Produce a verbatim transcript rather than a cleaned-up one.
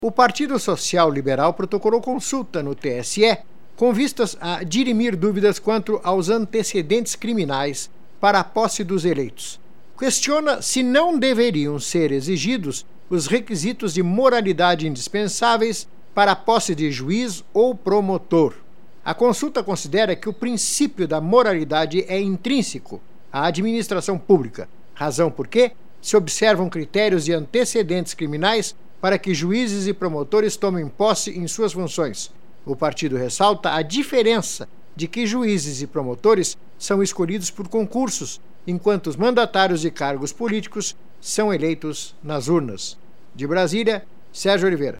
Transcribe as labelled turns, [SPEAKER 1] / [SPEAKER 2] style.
[SPEAKER 1] O Partido Social Liberal protocolou consulta no T S E com vistas a dirimir dúvidas quanto aos antecedentes criminais para a posse dos eleitos. Questiona se não deveriam ser exigidos os requisitos de moralidade indispensáveis para a posse de juiz ou promotor. A consulta considera que o princípio da moralidade é intrínseco à administração pública, razão por que se observam critérios de antecedentes criminais para que juízes e promotores tomem posse em suas funções. O partido ressalta a diferença de que juízes e promotores são escolhidos por concursos, enquanto os mandatários de cargos políticos são eleitos nas urnas. De Brasília, Sérgio Oliveira.